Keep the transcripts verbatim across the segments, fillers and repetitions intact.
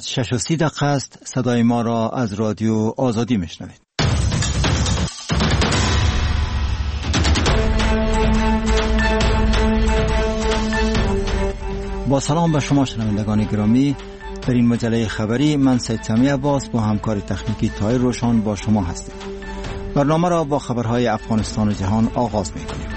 شش و سی دقیقه است. صدای ما را از رادیو آزادی میشنوید. با سلام به شما شنوندگان گرامی، در این مجله خبری من سید سمی عباس با همکار تکنیکی طاهر روشن با شما هستیم. برنامه را با خبرهای افغانستان و جهان آغاز می‌کنیم.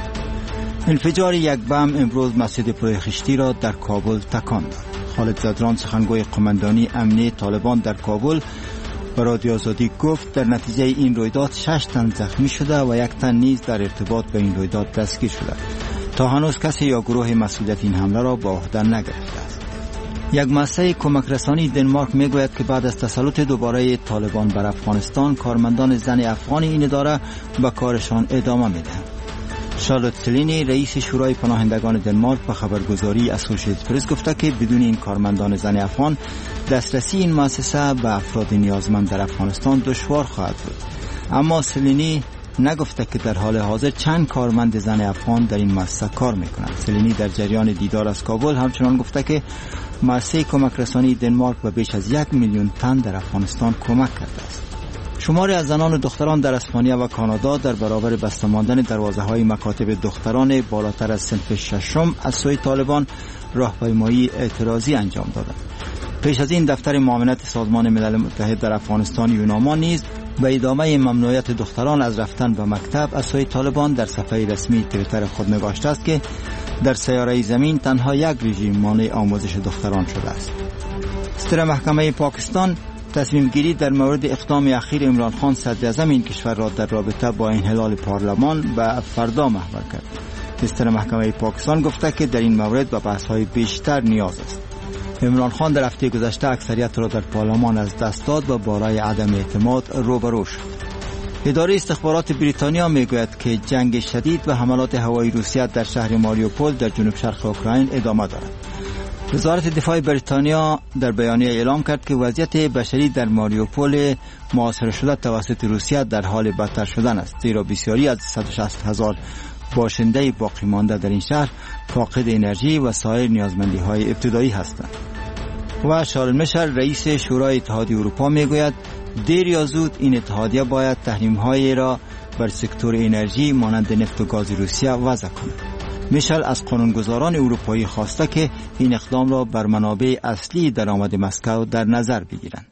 انفجار یک بم امروز مسجد پرخشتی را در کابل تکان داد. خالد زدران سخنگوی قماندانی امنیه طالبان در کابل به رادیو آزادی گفت در نتیجه این رویداد شش تن زخمی شده و یک تن نیز در ارتباط به این رویداد دستگیر شده. تا هنوز کسی یا گروه مسئولیت این حمله را به عهده نگرفته است. یک مؤسسه کمک رسانی دنمارک میگوید که بعد از تسلط دوباره طالبان بر افغانستان، کارمندان زن افغان این اداره به کارشان ادامه میدهند. شارلوت سلینی رئیس شورای پناهندگان دنمارک به خبرگزاری اسوشییتد پرس گفته که بدون این کارمندان زن افغان دسترسی این مؤسسه به افراد نیازمند در افغانستان دشوار خواهد بود. اما سلینی نگفته که در حال حاضر چند کارمند زن افغان در این مؤسسه کار میکنند. سلینی در جریان دیدار از کابل همچنان گفته که مؤسسه کمک رسانی دنمارک به بیش از یک میلیون تن در افغانستان کمک کرده است. شماری از زنان و دختران در اسپانیا و کانادا در برابر بسته ماندن دروازه‌های مکاتب دختران بالاتر از صنف ششم از سوی طالبان راهپیمایی اعتراضی انجام دادند. پیش از این دفتر معاونت سازمان ملل متحد در افغانستان یوناما نیز به ادامه ممنوعیت دختران از رفتن به مکتب از سوی طالبان در صفحه رسمی توییتر خود نگاشته است که در سیاره زمین تنها یک رژیم مانع آموزش دختران شده است. ستر محکمه پاکستان تصمیم گیری در مورد اقدام اخیر عمران خان صدر اعظم این کشور را در رابطه با انحلال پارلمان به فردا محور کرد. ستر محکمه پاکستان گفته که در این مورد به بحث‌های بیشتر نیاز است. عمران خان در هفته گذشته اکثریت را در پارلمان از دست داد و برای عدم اعتماد روبرو شد. اداره استخبارات بریتانیا میگوید که جنگ شدید و حملات هوایی روسیه در شهر ماریوپول در جنوب شرق اوکراین ادامه دارد. وزارت دفاع بریتانیا در بیانیه اعلام کرد که وضعیت بشری در ماریوپول محاصره شده توسط روسیه در حال بدتر شدن است، زیرا بسیاری از صد و شصت هزار باشنده باقی مانده در این شهر فاقد انرژی و سایر نیازمندی‌های ابتدایی هستند. و شارل میشل رئیس شورای اتحادیه اروپا میگوید دیر یا زود این اتحادیه باید تحریم‌های را بر سکتور انرژی مانند نفت و گاز روسیه وضع کند. میشل از قانونگذاران اروپایی خواسته که این اقدام را بر منابع اصلی درآمد مسکو در نظر بگیرند.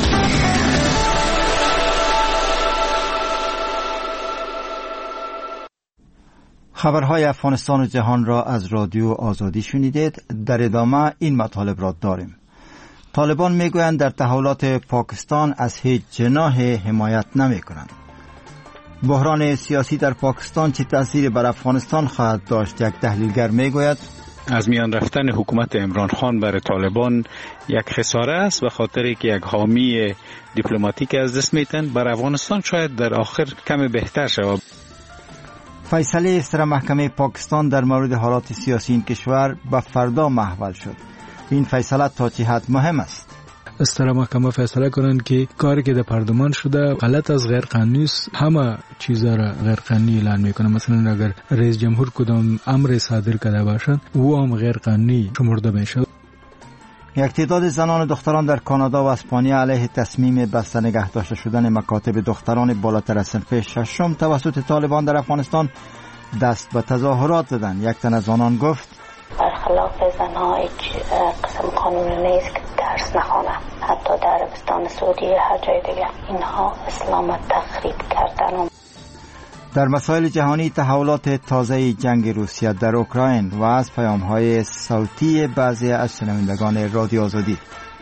خبرهای افغانستان و جهان را از رادیو آزادی شنیدید. در ادامه این مطالب را داریم. طالبان میگویند در تحولات پاکستان از هیچ جناح حمایت نمی کنند. بحران سیاسی در پاکستان چه تأثیری بر افغانستان خواهد داشت؟ یک تحلیلگر میگوید از میان رفتن حکومت عمران خان برای طالبان یک خساره است، به خاطری که یک حامی دیپلماتیک از دست میتن. بر افغانستان شاید در آخر کم بهتر شود. فیصله ستر محکمه پاکستان در مورد حالات سیاسی این کشور به فردا محول شد. این فیصله تا چه حد مهم است؟ ستر محکمه فیصله کنند که کاری که در پارلمان شده غلط از غیر قانونی است، همه چیزا را غیر قانونی اعلان میکنه. مثلا اگر رئیس جمهور کدام امر صادر کرده باشند او هم غیر قانونی شمرده میشه. یک تعداد زنان و دختران در کانادا و اسپانیا علیه تصمیم بسته نگه داشته شدن مکاتب دختران بالاتر از صنف ششم توسط طالبان در افغانستان دست به تظاهرات زدند. یک تن از آنان گفت برخلاف زنها هیچ قسم قانون نیست که درس نخوانه، حتی در عربستان سعودی هر جای دیگه. اینها اسلام تخریب کردن. در مسائل جهانی تحولات تازه جنگ روسیه در اوکراین و از پیام‌های صوتی بعضی از شنوندگان رادیو آزادی.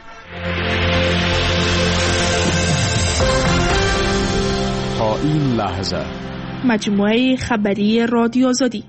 تا این لحظه مجموعه خبری رادیو آزادی.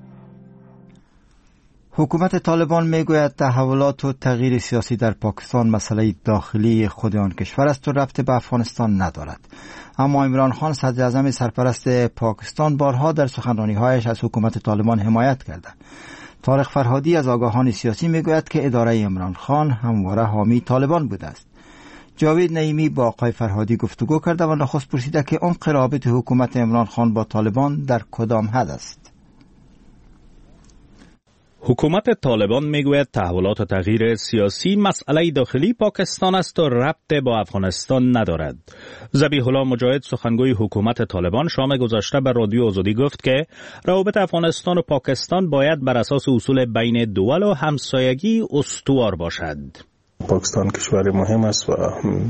حکومت طالبان میگوید تحولات و تغییر سیاسی در پاکستان مسئله داخلی خود آن کشور است و ربط به افغانستان ندارد. اما عمران خان صدر اعظم سرپرست پاکستان بارها در سخنرانی‌هایش از حکومت طالبان حمایت کرده. طارق فرهادی از آگاهان سیاسی میگوید که اداره عمران خان همواره حامی طالبان بوده است. جاوید نعیمی با آقای فرهادی گفتگو کرده و نخست پرسیده که عمق رابطه حکومت عمران خان با طالبان در کدام حد است. حکومت طالبان میگوید تحولات و تغییر سیاسی مسئله داخلی پاکستان است و ربط با افغانستان ندارد. ذبیح الله مجاهد سخنگوی حکومت طالبان شام گذشته به رادیو آزادی گفت که روابط افغانستان و پاکستان باید بر اساس اصول بین دول و همسایگی استوار باشد. پاکستان کشور مهم است و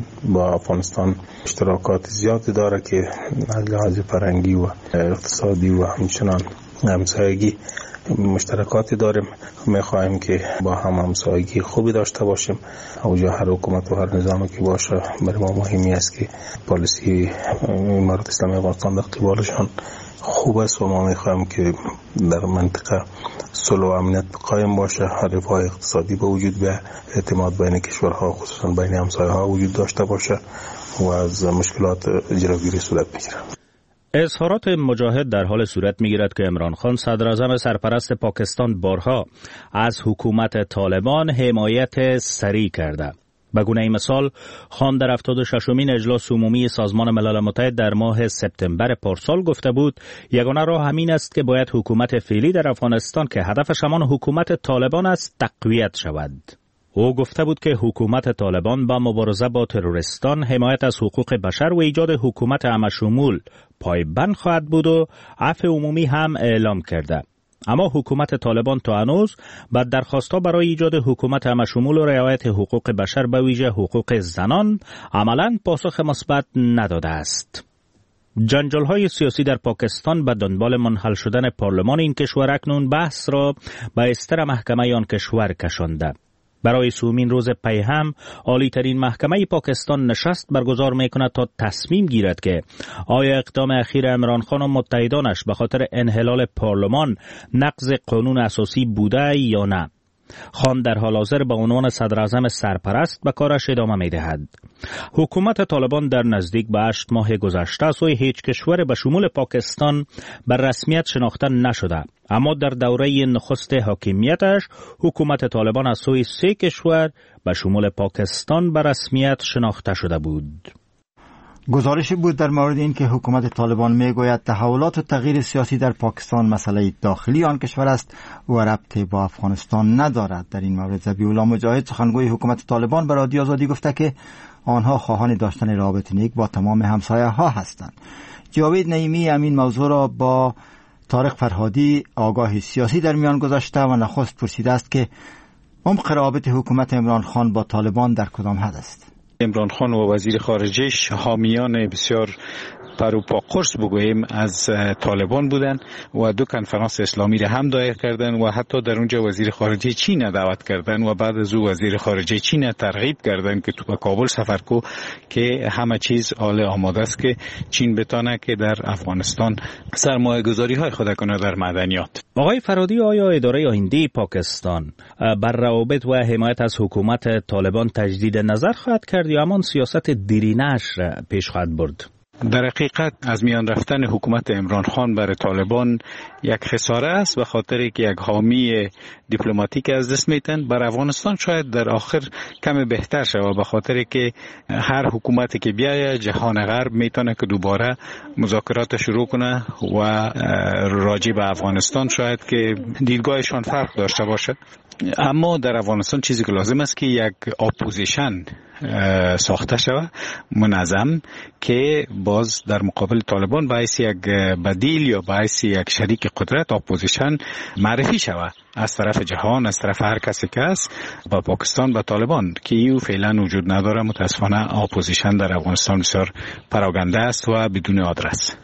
با افغانستان اشتراکات زیادی داره که از لحاظ فرهنگی و اقتصادی و همچنان همسایگی مشترکاتی داریم. میخواهیم که با هم همسایگی خوبی داشته باشیم. اوجا هر حکومت و هر نظامی که باشه برای ما مهمی است که پالیسی امارات اسلامی افغانستان در قبالشان خوب است و ما میخواهیم که در منطقه صلح و امنیت قایم باشه، رفاه اقتصادی به وجود بیاید، اعتماد بین کشورها خصوصا بین همسایه‌ها وجود داشته باشه و از مشکلات جلوگیری صورت بگیره. اظهارات مجاهد در حال صورت می‌گیرد که عمران خان صدر اعظم سرپرست پاکستان بارها از حکومت طالبان حمایت سریع کرده. به گونه مثال خان در هفتاد و ششمین اجلاس عمومی سازمان ملل متحد در ماه سپتامبر پارسال گفته بود یگانه راه همین است که باید حکومت فعلی در افغانستان که هدفش همان حکومت طالبان است تقویت شود. او گفته بود که حکومت طالبان با مبارزه با تروریستان، حمایت از حقوق بشر و ایجاد حکومت همشمول پایبند خواهد بود و عفو عمومی هم اعلام کرده. اما حکومت طالبان تا هنوز با درخواست‌ها برای ایجاد حکومت همشمول و رعایت حقوق بشر به ویژه حقوق زنان عملاً پاسخ مثبت نداده است. جنجال‌های سیاسی در پاکستان به دنبال منحل شدن پارلمان این کشور اکنون بحث را به استر محکمه آن کشور کشانده. برای سومین روز پی هم عالی ترین محکمه پاکستان نشست برگزار میکند تا تصمیم گیرد که آیا اقدام اخیر عمران خان و متحدانش به خاطر انحلال پارلمان نقض قانون اساسی بوده یا نه. خان در حال حاضر به عنوان صدر اعظم سرپرست به کارش ادامه می‌دهد. حکومت طالبان در نزدیک به هشت ماه گذشته است و هیچ کشور به شمول پاکستان بر رسمیت شناخته نشده، اما در دوره نخست حاکمیتش حکومت طالبان از سوی سه کشور به شمول پاکستان به رسمیت شناخته شده بود. گزارشی بود در مورد این که حکومت طالبان میگوید تحولات و تغییر سیاسی در پاکستان مسئله داخلی آن کشور است و ربطی با افغانستان ندارد. در این مورد ذبیح الله مجاهد سخنگوی حکومت طالبان به رادیو آزادی گفته که آنها خواهان داشتن رابطه نیک با تمام همسایه‌ها هستند. جاوید نعیمی همین موضوع را با طارق فرهادی آگاه سیاسی در میان گذاشته و نخست پرسیده است که عمق رابطه حکومت عمران خان با طالبان در کدام حد است. عمران خان و وزیر خارجه‌اش حامیان بسیار پروپا قرص بگوییم از طالبان بودن و دو کنفرانس اسلامی را هم دایر کردن و حتی در اونجا وزیر خارجه چین دعوت کردن و بعد از او وزیر خارجه چین ترغیب کردن که تو کابل سفر کو که همه چیز آل آماده است که چین بتانه که در افغانستان سرمایه گذاری های خود کنه در معدنیات. آقای فرهادی، آیا اداره آینده پاکستان بر روابط و حمایت از حکومت طالبان تجدید نظر خواهد کرد یا همان سیاست دیرینه‌اش را پیش خواهد برد؟ در حقیقت از میان رفتن حکومت عمران خان بر طالبان یک خساره است به خاطر که یک حامی دیپلماتیک از دست میتن. بر افغانستان شاید در آخر کم بهتر شود به خاطر که هر حکومتی که بیاید جهان غرب میتونه که دوباره مذاکرات شروع کنه و راجع به افغانستان شاید که دیدگاهشان فرق داشته باشه. اما در افغانستان چیزی که لازم است که یک اپوزیشن ساخته شود منظم که باز در مقابل طالبان باعث یک بدیل یا باعث یک شریک قدرت اپوزیشن معرفی شود از طرف جهان، از طرف هر کسی که است با پاکستان و طالبان که ایو فعلا وجود نداره. متاسفانه اپوزیشن در افغانستان بسیار پراگنده است و بدون آدرس.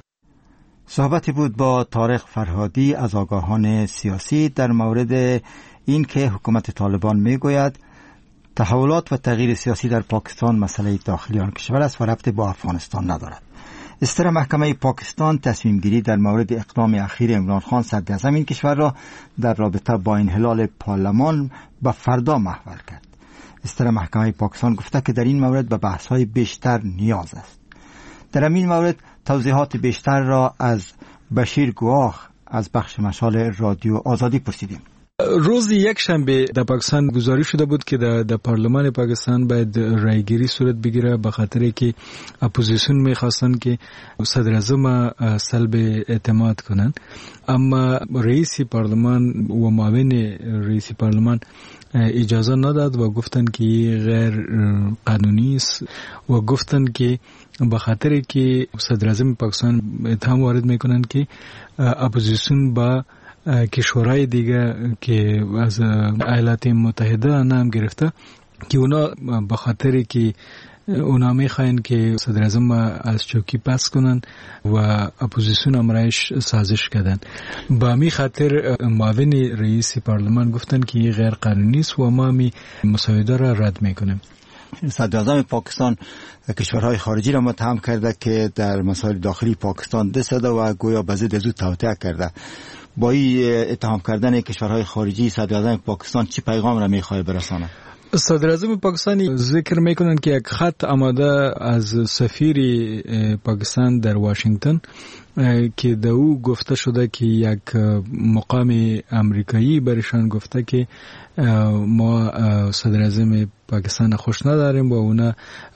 صحبتی بود با طارق فرهادی از آگاهان سیاسی در مورد این که حکومت طالبان میگوید تحولات و تغییر سیاسی در پاکستان مسئله داخلی آن کشور است و ربطی با افغانستان ندارد. استر محکمه پاکستان تصمیم گیری در مورد اقدام اخیر عمران خان صدر اعظم این کشور را در رابطه با انحلال پارلمان به فردا محول کرد. استر محکمه پاکستان گفته که در این مورد به بحث‌های بیشتر نیاز است. در این مورد توضیحات بیشتر را از بشیر گواخ از بخش مشال رادیو آزادی پرسیدیم. روز یک شنبه در پاکستان گزارش شده بود که در, در پارلمان پاکستان باید رایگیری صورت بگیره به خاطر که اپوزیسیون میخواستن که صدر اعظم سلب اعتماد کنن، اما رئیس پارلمان و معاون رئیس پارلمان اجازه نداد و گفتن که غیر قانونی است و گفتن که به خاطر که صدر اعظم پاکستان اتهام وارد میکنن که اپوزیسیون با کشورهای دیگه که از ایالات متحده نام گرفته که اونا به خاطر که اونا میخواین که صدر اعظم از چوکی پس کنن و اپوزیسیون امرایش سازش کردن. با می خاطر معاون رئیس پارلمان گفتن که غیر قانونی است و ما می مساعده را رد میکنیم. صدر اعظم پاکستان کشورهای خارجی را متهم کرده که در مسائل داخلی پاکستان دست داده و گویا به ضد او توطئه کرده. با این اتهام کردن کشورهای خارجی صدر اعظم پاکستان چی پیغام را میخواد برسانه؟ صدر اعظم پاکستانی ذکر میکنن که یک خط آماده از سفیر پاکستان در واشنگتن که در او گفته شده که یک مقام امریکایی برشان گفته که ما صدر اعظم پاکستان خوش نداریم و اونا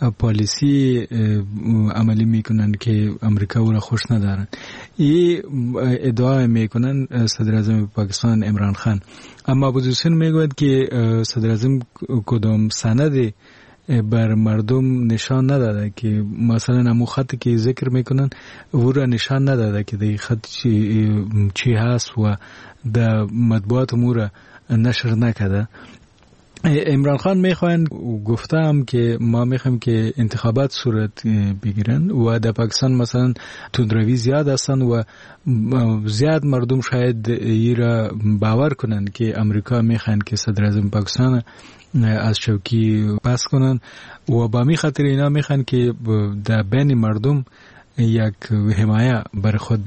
پالیسی عملی میکنن که امریکا او را خوش ندارن. این ادعا میکنن صدر اعظم پاکستان عمران خان، اما اپوزیسیون میگوید که صدر اعظم کدام سند بر مردم نشان نداده که مثلا امو خطی که ذکر میکنن او را نشان نداده که دی خط چی, چی هست و در مطبوعات امو را نشر نکده. عمران خان میخواین گفتم که ما میخوایم که انتخابات صورت بگیرن و در پاکستان مثلا تندروی زیاد هستن و زیاد مردم شاید ای را باور کنن که امریکا میخواین که صدر اعظم پاکستان از چوکی پس کنن و با می خاطر اینا میخوان که در بین مردم یک حمایه بر خود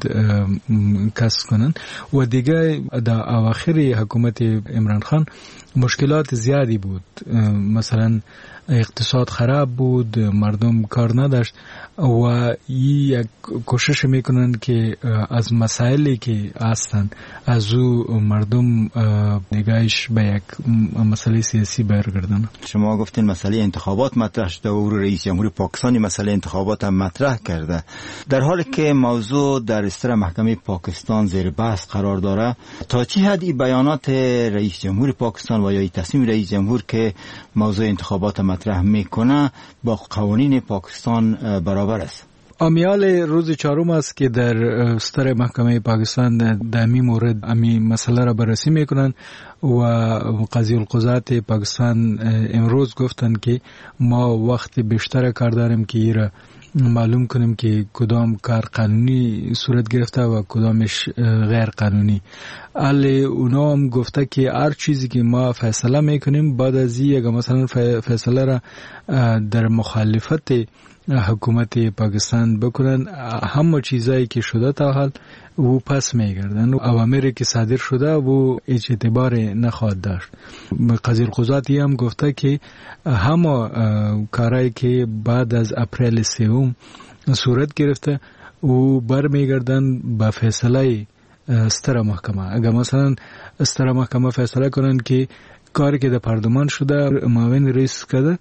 کسب کنن و دیگه در اواخر حکومت عمران خان مشکلات زیادی بود، مثلا اقتصاد خراب بود، مردم کار نداشت و یک کوشش میکنن که از مسائلی که هستن از او مردم نگاهش به یک مسئله سیاسی برگردن. شما گفتین مسئله انتخابات مطرح شده و رئیس جمهور پاکستانی مسئله انتخابات هم مطرح کرده، در حالی که موضوع در استر محکمه پاکستان زیر بحث قرار داره. تا چه حد این بیانات رئیس جمهور پاکستان و یا این تصمیم رئیس جمهور که موضوع انتخابات مطرح میکنه با قوانین پاکستان برابر است؟ امیال روز چهارم است که در ستر محکمه پاکستان در امی مورد امی مسئله را بررسی میکنن و قاضی القضات پاکستان امروز گفتن که ما وقت بیشتر کار داریم که ایرا معلوم کنیم که کدام کار قانونی صورت گرفته و کدامش غیر قانونی. علی اونا هم گفته که هر چیزی که ما فیصله میکنیم بعد از این اگر مثلا فیصله را در مخالفت حکومت پاکستان بکنن، همه چیزایی که شده تا حال و پس میگردن و اوامری که صادر شده و هیچ اعتبار نخواهد داشت. قاضی القضاتی هم گفته که همه کارهایی که بعد از اپریل سوم صورت گرفته و برمیگردن به فیصله ستر محکمه. اگر مثلا ستر محکمه فیصله کنن که کاری که در پارلمان شده معاون رئیس کرده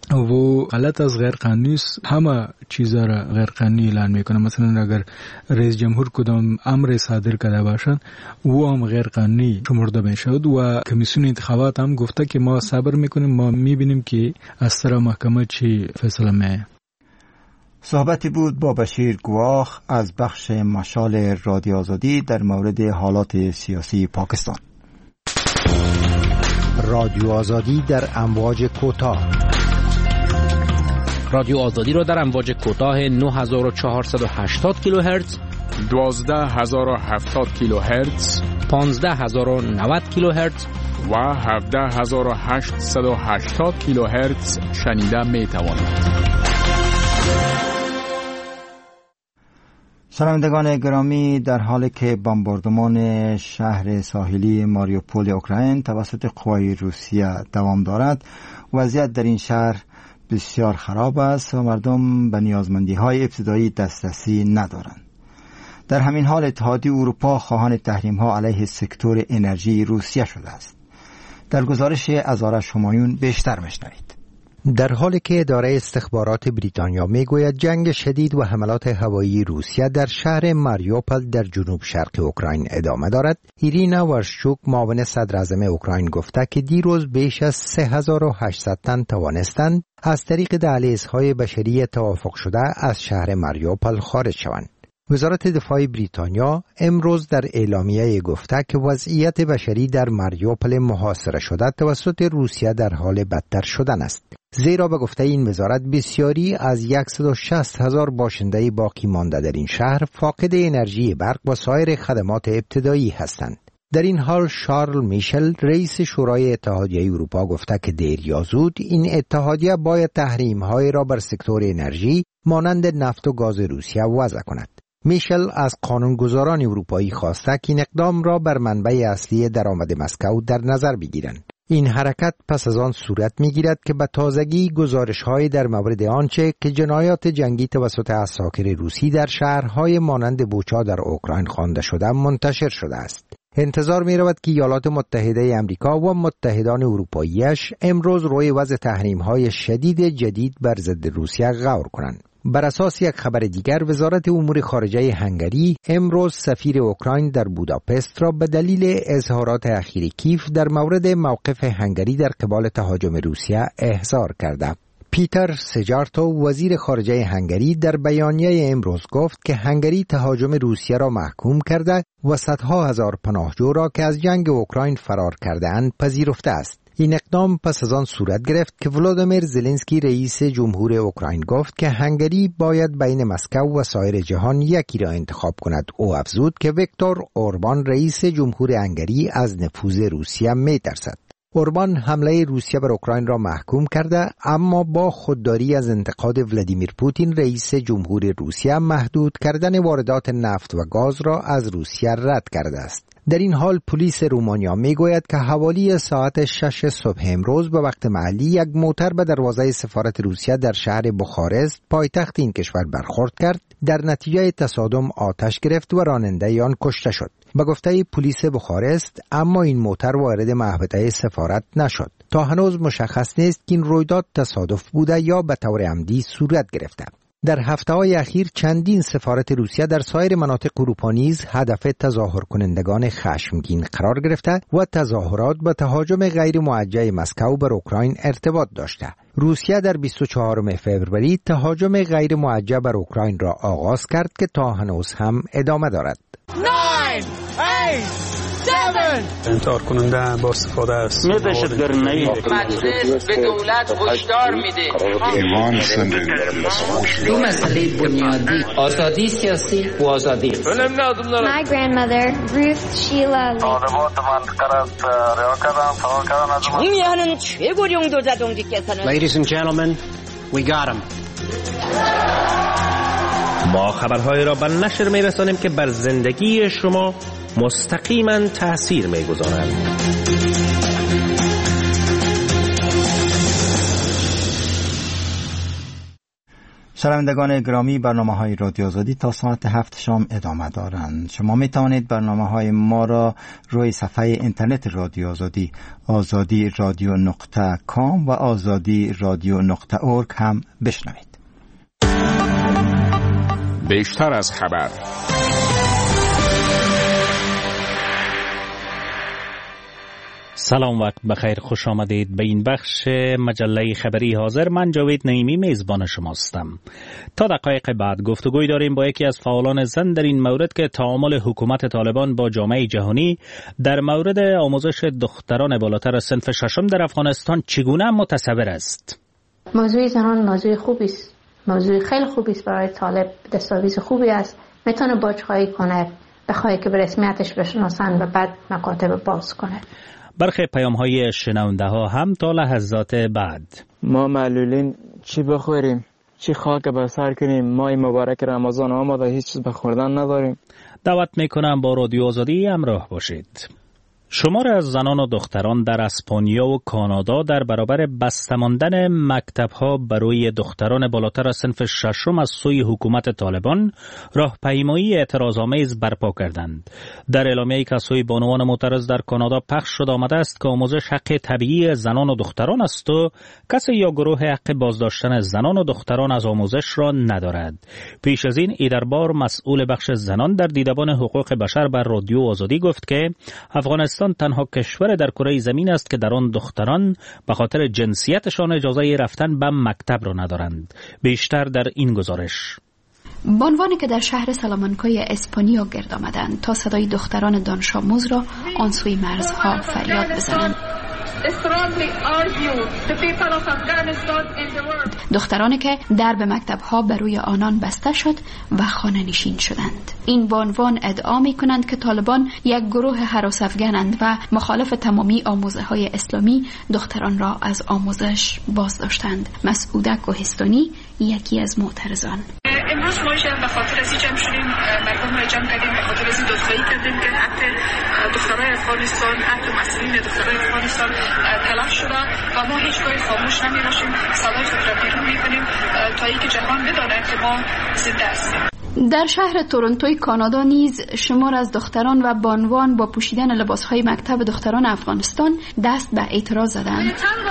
و غلط از غیر قانونی است، همه چیزا را غیر قانونی اعلان میکنه. مثلا اگر رئیس جمهور کدام امر صادر کرده باشند او هم غیر قانونی شمرده میشود و کمیسیون انتخابات هم گفته که ما صبر میکنیم، ما میبینیم که از طرف محکمه چی فیصله میه. صحبتی بود با بشیر گواخ از بخش مشال رادیو آزادی در مورد حالات سیاسی پاکستان. رادیو آزادی در امواج کوتاه. رادیو آزادی را در امواج کوتاه نه هزار و چهارصد و هشتاد کیلوهرتز، دوازده هزار و هفتاد کیلوهرتز، پانزده هزار و نود کیلوهرتز و هفده هزار و هشتصد و هشتاد کیلوهرتز شنیده می تواند. شنوندگان گرامی، در حالی که بمباردمان شهر ساحلی ماریوپول اوکراین توسط قوای روسیه دوام دارد، وضعیت در این شهر بسیار خراب است و مردم به نیازمندی های ابتدایی دسترسی ندارند. در همین حال اتحادیه اروپا خواهان تحریم‌ها علیه سکتور انرژی روسیه شده است. در گزارش از آرش همایون بیشتر میشنوید. در حالی که اداره استخبارات بریتانیا میگوید جنگ شدید و حملات هوایی روسیه در شهر ماریوپول در جنوب شرق اوکراین ادامه دارد، ایرینا ورشچوک معاون صدر اعظم اوکراین گفته که دیروز بیش از سه هزار و هشتصد تن توانستند از طریق دهلیزهای بشری توافق شده از شهر ماریوپول خارج شوند. وزارت دفاع بریتانیا امروز در اعلامیه گفته که وضعیت بشری در ماریوپول محاصره شده توسط روسیه در حال بدتر شدن است. زیرا به گفته این وزارت بسیاری از صد و شصت هزار باشنده باقی مانده در این شهر فاقد انرژی برق و سایر خدمات ابتدایی هستند. در این حال شارل میشل رئیس شورای اتحادیه اروپا گفته که دیر یا زود این اتحادیه باید تحریم‌های را بر سکتور انرژی مانند نفت و گاز روسیه وضع کند. میشل از قانونگذاران اروپایی خواسته که این اقدام را بر منبع اصلی درآمد مسکو در نظر بگیرند. این حرکت پس از آن صورت می‌گیرد که به تازگی گزارش‌های در مورد آنچه که جنایات جنگی توسط عساکر روسی در شهرهای مانند بوچا در اوکراین خوانده شده منتشر شده است. انتظار می‌رود که ایالات متحده آمریکا و متحدان اروپایی‌اش امروز روی وضع تحریم‌های شدید جدید بر ضد روسیه غور کنند. بر اساس یک خبر دیگر، وزارت امور خارجه هنگری امروز سفیر اوکراین در بوداپست را به دلیل اظهارات اخیر کیف در مورد موقف هنگری در قبال تهاجم روسیه احضار کرده. پیتر سجارتو وزیر خارجه هنگری در بیانیه امروز گفت که هنگری تهاجم روسیه را محکوم کرده و صدها هزار پناهجو را که از جنگ اوکراین فرار کرده اند پذیرفته است. این اقدام پس از آن صورت گرفت که ولادیمیر زلنسکی رئیس جمهور اوکراین گفت که هنگری باید بین مسکو و سایر جهان یکی را انتخاب کند. او افزود که ویکتور اوربان رئیس جمهور هنگری از نفوذ روسیه می‌ترسد. اوربان حمله روسیه بر اوکراین را محکوم کرده، اما با خودداری از انتقاد ولادیمیر پوتین رئیس جمهور روسیه محدود کردن واردات نفت و گاز را از روسیه رد کرده است. در این حال پلیس رومانیا میگوید که حوالی ساعت شش صبح امروز به وقت محلی یک موتر به دروازه سفارت روسیه در شهر بخارست پایتخت این کشور برخورد کرد. در نتیجه تصادم آتش گرفت و راننده آن کشته شد. به گفته پلیس بخارست، اما این موتر وارد محوطه سفارت نشد. تا هنوز مشخص نیست که این رویداد تصادف بوده یا به طور عمدی صورت گرفته. در هفته‌های اخیر چندین سفارت روسیه در سایر مناطق اروپا نیز هدف تظاهر کنندگان خشمگین قرار گرفته و تظاهرات به تهاجم غیر موجه مسکو بر اوکراین ارتباط داشته. روسیه در بیست و چهارم فوریه تهاجم غیر موجه بر اوکراین را آغاز کرد که تا هنوز هم ادامه دارد. انتحار کننده با استفاده است. مجلس به دولت هشدار میده دو مسئله بنیادی: آزادی سیاسی و آزادی. My grandmother Ruth Sheila 정의하는 최고령 도자동지께서는 Ladies and gentlemen, we got him. ما خبرهای را به نشر می‌رسانیم که بر زندگی شما مستقیما تأثیر می‌گذارند. شنوندگان گرامی، برنامه‌های رادیو آزادی تا ساعت هفت شام ادامه دارند. شما می توانید برنامه‌های ما را روی صفحه اینترنت رادیو آزادی آزادی رادیو نقطه کام و آزادی رادیو نقطه اورگ هم بشنوید. بیشتر از خبر. سلام، وقت بخیر، خوش آمدید به این بخش مجله خبری حاضر. من جاوید نعیمی میزبان شماستم. تا دقایق بعد گفتگوی داریم با یکی از فعالان زن در این مورد که تعامل حکومت طالبان با جامعه جهانی در مورد آموزش دختران بالاتر از صنف ششم در افغانستان چگونه متصور است. موضوع زنان موضوع خوبی است، موضوع خیلی خوبی است برای طالب، دستاویز خوبی است. میتونه باج‌خواهی کنه، بخواد که به رسمیتش بشناسن و بعد مکاتب باز کنه. برخی پیام‌های شنونده ها هم تا لحظات بعد: ما معلولین چی بخوریم، چی خاک به سر کنیم، ماه مبارک رمضان آمده، هیچ چیز به خوردن نداریم. دعوت میکنم با رادیو آزادی همراه باشید. شمار از زنان و دختران در اسپانیا و کانادا در برابر بسته ماندن مکتب‌ها برای دختران بالاتر از صنف ششم از سوی حکومت طالبان راهپیمایی اعتراض‌آمیز برپا کردند. در اعلامیه‌ای که از سوی بانوان معترض در کانادا پخش شده آمده است که آموزش حق طبیعی زنان و دختران است و کسی یا گروه حق بازداشتن زنان و دختران از آموزش را ندارد. پیش از این ایدربار مسئول بخش زنان در دیدبان حقوق بشر بر رادیو آزادی گفت که افغانستان تنها کشور در کره زمین است که در آن دختران به خاطر جنسیتشان اجازه رفتن به مکتب را ندارند. بیشتر در این گزارش. بانوانی که در شهر سلامانکای اسپانیا گرد آمدند تا صدای دختران دانش آموز را آن سوی مرزها فریاد بزنند. دخترانی که درب مکتب‌ها بر روی آنان بسته شد و خانه نشین شدند. این بانوان ادعا می‌کنند که طالبان یک گروه هراس افغانند و مخالف تمامی آموزه‌های اسلامی دختران را از آموزش باز داشتند. مسعوده کوهستانی یکی از معترضان. امروز ما به خاطر از جمع شدیم، مردم را جمع کردیم، به خاطر از دستایی کردیم که حق دخترای افغانستان، حق مسئولین دخترای افغانستان تلف شده و ما هیچگاه خاموش نمی باشیم. صدای خود را بیرون می‌کنیم تا اینکه جهان بداند که ما زنده هستیم. در شهر تورنتوی کانادا نیز شمار از دختران و بانوان با پوشیدن لباسهای مکتب دختران افغانستان دست به اعتراض زدند.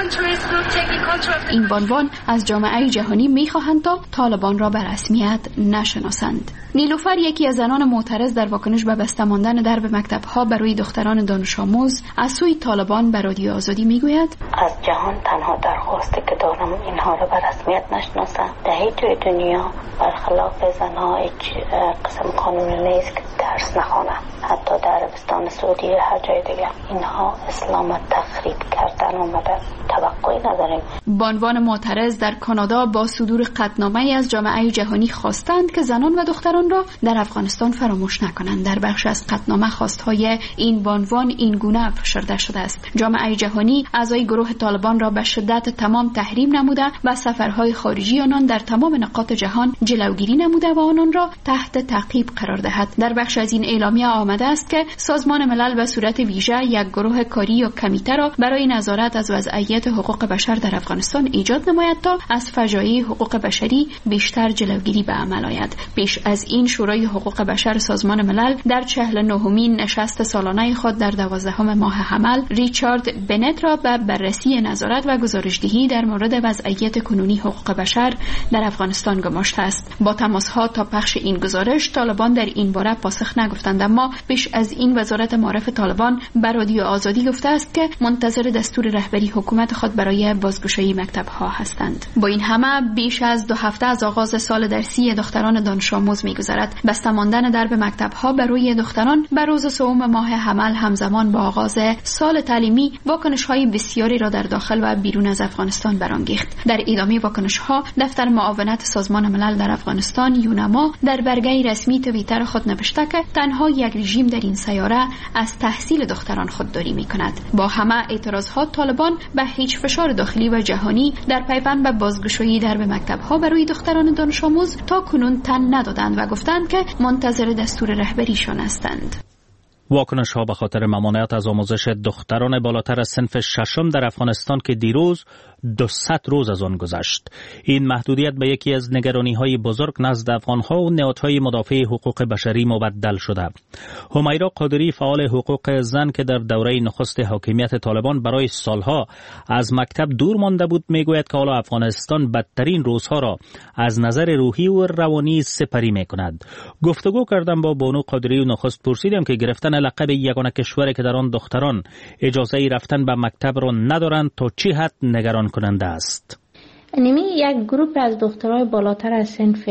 این بانوان از جامعه جهانی می‌خواهند تا طالبان را به رسمیت نشناسند. نیلوفر یکی از زنان معترض در واکنش به بسته ماندن درب مکتب‌ها برای دختران دانش آموز از سوی طالبان به رادیو آزادی میگوید: از جهان تنها درخواستی که دارم اینها را به رسمیت نشناسند. در هیچ جای دنیا برخلاف زنها هیچ قسم قانونی نیست که درس نخوانند. حتی در عربستان سعودی هر جای دیگه اینها اسلام تخریب کردن اومده. توقعی نداریم. بانوان معترض در کانادا با صدور قطعنامه‌ای از جامعه جهانی خواستند که زنان و دختران را در افغانستان فراموش نکنند. در بخش از قطعنامه خواستهای این بانوان این گونه فشرده شده است: جامعه جهانی اعضای گروه طالبان را به شدت تمام تحریم نموده و سفرهای خارجی آنان در تمام نقاط جهان جلوگیری نموده و آنان را تحت تعقیب قرار دهد. در بخش از این اعلامیه آمده است که سازمان ملل به صورت ویژه یک گروه کاری یا کمیته را برای نظارت از وضعیت حقوق بشر در افغانستان ایجاد نماید تا از فجایع حقوق بشری بیشتر جلوگیری به عمل آید. پیش از این شورای حقوق بشر سازمان ملل در چهل و نهمین نشست سالانه خود در دوازدهم ماه حمل ریچارد بنت را به بررسی نظارت و گزارشدهی در مورد وضعیت کنونی حقوق بشر در افغانستان گماشته است. با تماسها تا پخش این گزارش طالبان در این باره پاسخ نگفتند، اما پیش از این وزارت معارف طالبان به رادیو آزادی گفته است که منتظر دستور رهبری حکومت خود برای بازگشایی مکتب‌ها هستند. با این همه بیش از دو هفته از آغاز سال درسی دختران دانش آموز می‌گذرد. بسته ماندن درب مکتب‌ها بر روی دختران بر روز سوم ماه حمل همزمان با آغاز سال تعلیمی واکنش‌های بسیاری را در داخل و بیرون از افغانستان برانگیخت. در ادامه واکنش‌ها دفتر معاونت سازمان ملل در افغانستان یونما در برگه رسمی توییتر خود نوشته که تنها یک رژیم در این سیاره از تحصیل دختران خودداری می‌کند. با همه اعتراضات طالبان به هیچ فشار داخلی و جهانی در پیوند به بازگشایی درب مکتب‌ها برای دختران دانش آموز تا کنون تن ندادند و گفتند که منتظر دستور رهبریشان هستند. واکنش ها به خاطر ممانعت از آموزش دختران بالاتر از صنف ششم در افغانستان که دیروز دویست روز از آن گذشت. این محدودیت به یکی از نگرانی های بزرگ نزد افغان ها و نهادهای مدافع حقوق بشری مبدل شده. همیرا قادری فعال حقوق زن که در دوره نخست حاکمیت طالبان برای سالها از مکتب دور مانده بود میگوید که حالا افغانستان بدترین روزها را از نظر روحی و روانی سپری میکند. گفتگو کردم با بانو قادری و نخست پرسیدم که گرفتن لقب یگانه کشوری که در آن دختران اجازه رفتن به مکتب را ندارند تا چه حد نگران کننده است. نمی یک گروه از دخترای بالاتر از صنف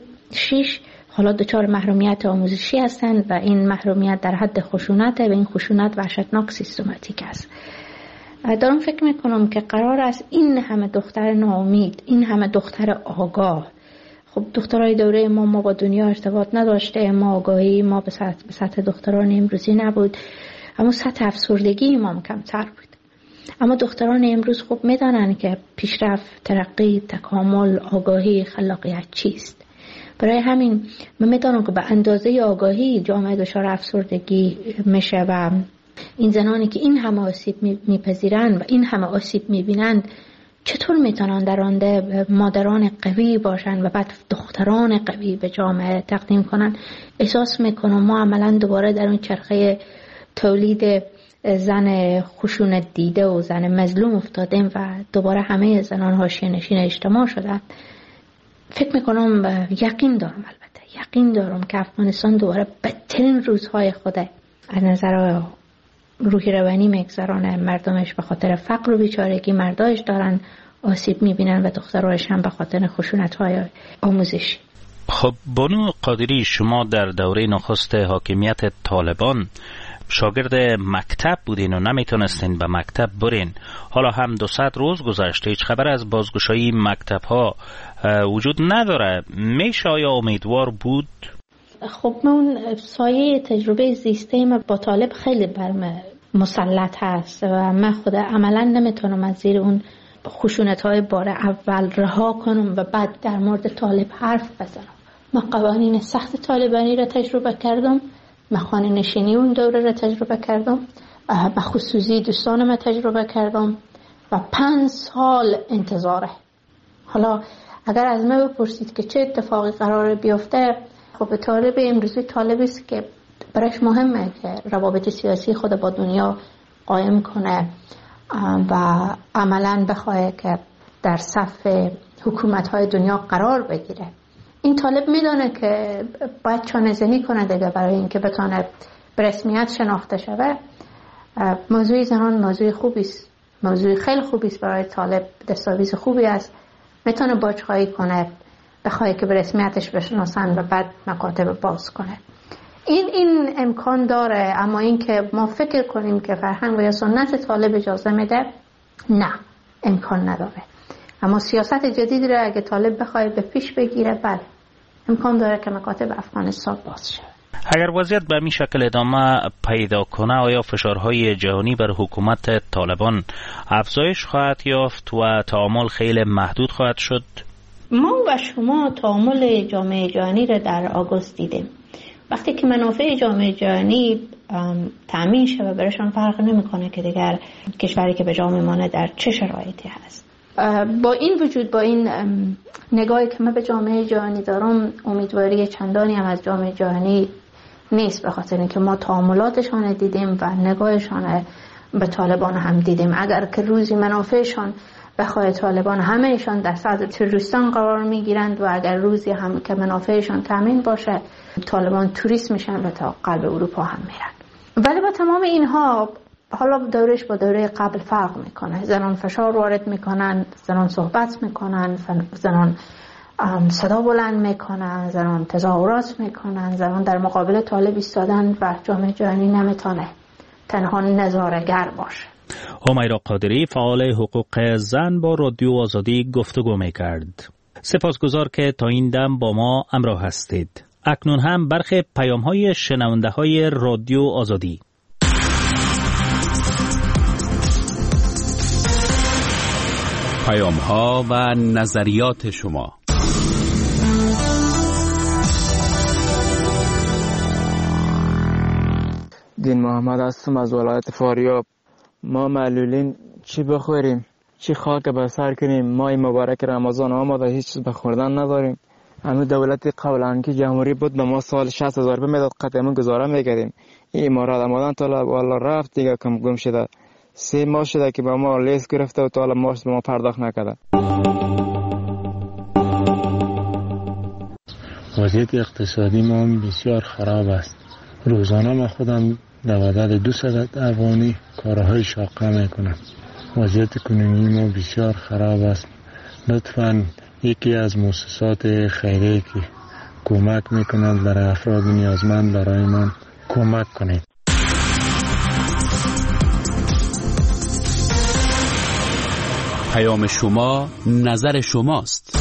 شش حالا دچار محرومیت آموزشی هستند و این محرومیت در حد خشونت و این خشونت وحشتناک سیستماتیک است. دارم فکر میکنم که قرار است این همه دختر ناامید، این همه دختر آگاه، خب دخترای دوره ما ما با دنیا ارتباط نداشته، ما آگاهی ما به سطح, به سطح دختران امروزی نبود، اما سطح افسردگی ما کمتر بود. اما دختران امروز خوب میدانند که پیشرفت، ترقی، تکامل، آگاهی، خلاقیت چیست. برای همین من میدانم که به اندازه آگاهی جامعه دچار افسردگی میشه و این زنانی که این همه آسیب میپذیرند و این همه آسیب میبینند چطور میتونن در آنده مادران قوی باشن و بعد دختران قوی به جامعه تقدیم کنن؟ احساس میکنم ما عملا دوباره در اون چرخه تولید زن خشونت دیده و زن مظلوم افتادیم و دوباره همه زنان حاشیه نشین اجتماع شدن. فکر میکنم یقین دارم البته یقین دارم که افغانستان دوباره بدترین روزهای خوده از نظر روحی روانی میگذرانه. مردمش به خاطر فقر و بیچارگی مرداش دارن آسیب میبینن و دخترایش هم به خاطر خشونت‌های آموزشی. خب بانو قادری، شما در دوره نخست حاکمیت طالبان شاگرد مکتب بودین و نمیتونستین به مکتب برین. حالا هم دو صد روز گذشته، هیچ خبر از بازگشایی مکتب ها وجود نداره. میشه آیا امیدوار بود؟ خب من سایه تجربه زیسته ما با طالب خیلی برم مسلط هست و من خود عملا نمیتونم از زیر اون خشونت های بار اول رها کنم و بعد در مورد طالب حرف بزنم. من قوانین سخت طالبانی را تجربه کردم، من خانه نشینی اون دوره را تجربه کردم، به خصوصی دوستان ما تجربه کردم و پنج سال انتظاره. حالا اگر از من بپرسید که چه اتفاقی قراره بیفته، خب طالب امروزی طالبی است که برایش مهمه که روابط سیاسی خود با دنیا قایم کنه و عملاً بخواه که در صف حکومت‌های دنیا قرار بگیره. این طالب میدونه که باید چانه‌زنی کنه دیگه برای اینکه بتونه به رسمیت شناخته شود. موضوع زنان موضوع خوبی است، موضوع خیلی خوبی است برای طالب، دستاویز خوبی است. میتونه باج‌خواهی کنه، بخواه که به رسمیتش بشناسن و بعد مکاتب باز کنه. این این امکان داره، اما این که ما فکر کنیم که فرهنگ و یا سنت طالب اجازه میده، نه، امکان نداره. اما سیاست جدید را اگه طالب بخواه به پیش بگیره، بله امکان داره که مکاتب افغانستان باز شد. اگر وضعیت به این شکل ادامه پیدا کنه، آیا فشارهای جهانی بر حکومت طالبان افزایش خواهد یافت و تعامل خیلی محدود خواهد شد؟ ما و شما تعامل جامعه جهانی را در آگوست دیدیم. وقتی که منافع جامعه جهانی تأمین شده، برایشان فرق نمیکنه که دیگر کشوری که به جا میمانه در چه شرایطی هست. با این وجود، با این نگاهی که من به جامعه جهانی دارم، امیدواری چندانی هم از جامعه جهانی نیست، به خاطر اینکه ما تعاملاتشان دیدیم و نگاهشان به طالبان هم دیدیم. اگر که روزی منافعشان بخواه طالبان همهشان در صدر تروریستان قرار میگیرند و اگر روزی هم که منافعشان تامین باشه، طالبان توریست میشن و تا قلب اروپا هم میرن. ولی با تمام اینها حالا دورش با دوره قبل فرق میکنه. زنان فشار وارد میکنن، زنان صحبت میکنن، زنان صدا بلند میکنن، زنان تظاهرات میکنن، زنان در مقابل طالب ایستادن و جامعه جهانی نمیتونه تنها نظاره‌گر باشه. همیرا قادری، فعال حقوق زن، با رادیو آزادی گفتگو میکرد. سپاسگزار که تا این دم با ما همراه هستید. اکنون هم برخی پیام‌های شنونده‌های رادیو آزادی. پیام‌ها و نظریات شما. دین محمد هستم از ولایت فاریاب. ما معلولین چی بخوریم، چی خاک به سر کنیم؟ ماه مبارک رمضان آمده، هیچ چیز بخوردن نداریم. همین دولت قبلا که جمهوری بود به ما سال شصت هزار روپیه میداد، قطعا گزاره میکردیم. این امارات آمدن تا والا رفت دیگه، کم گم شده. سه ماه شده که با ما لیست گرفته و تا حالا ماش به ما پرداخت نکرده. وضعیت اقتصادی ما بسیار خراب است. روزانه ما خودم در عدد دویست افغانی کارهای شاقه میکنم. وضعیت کنونی ما بسیار خراب است. لطفاً یکی از مؤسسات خیریه که کمک میکنند برای افراد نیازمند برای من کمک کنید. پیام شما نظر شماست.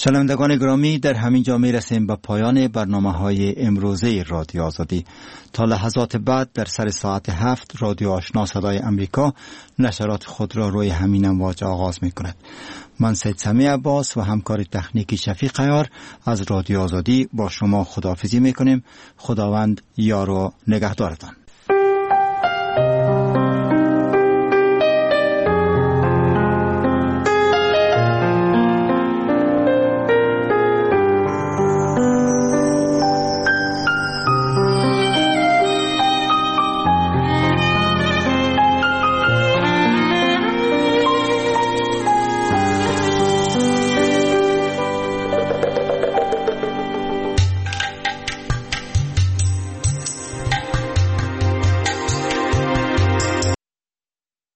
شنوندگان گرامی، در همین جا می رسیم به پایان برنامه های امروزه رادیو آزادی. تا لحظات بعد در سر ساعت هفت رادیو آشنا صدای امریکا نشرات خود را روی همین امواج آغاز می کند. من سید سمیع عباس و همکار تکنیکی شفیق عیار از رادیو آزادی با شما خداحافظی می کنیم. خداوند یار و نگهدارتان.